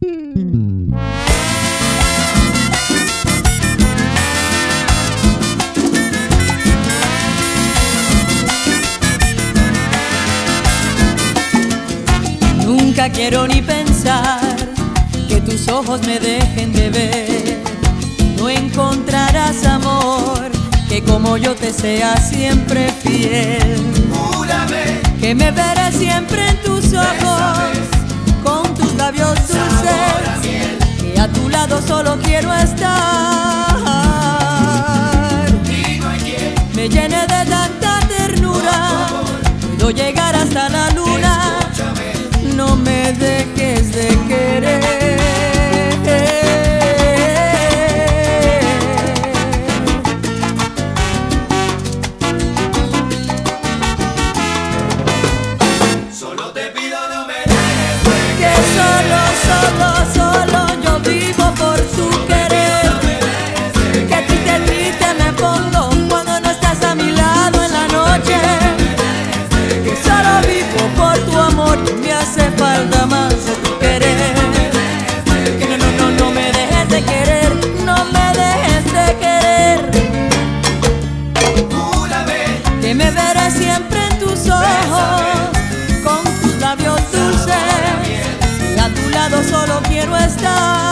Nunca quiero ni pensar que tus ojos me dejen de ver. No encontrarás amor que como yo te sea siempre fiel. Júrame que me veré siempre en tus ojos, con tus labios dulces, que a tu lado solo quiero estar. y no hay quien Me llene de tanta ternura, puedo llegar hasta la luna. escúchame. No me dejes de querer. Solo te pido no me dejes de Que solo yo vivo por tu querer. Que triste me pongo cuando no estás a mi lado en la noche. Que solo vivo por tu amor, me hace falta más de tu querer. Que no me dejes de querer, no me dejes de querer. Júrame Que me veré siempre en tus ojos, con tus labios dulces, y a tu lado solo quiero estar.